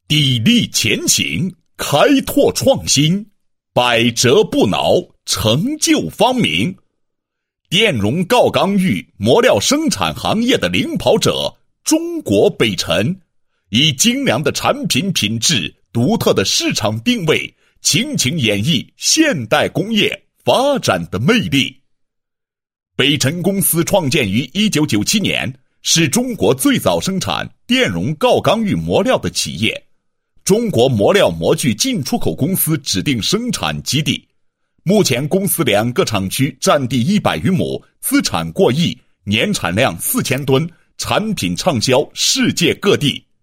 砥砺前行，开拓创新，百折不挠，成就方明。电容锆钢玉磨料生产行业的领跑者中国北辰，以精良的产品品质、独特的市场定位，倾情演绎现代工业发展的魅力。北辰公司创建于1997年，是中国最早生产电容锆钢玉磨料的企业，中国磨料模具进出口公司指定生产基地。目前公司2个厂区占地100余亩，资产过亿，年产量4000吨，产品畅销世界各地。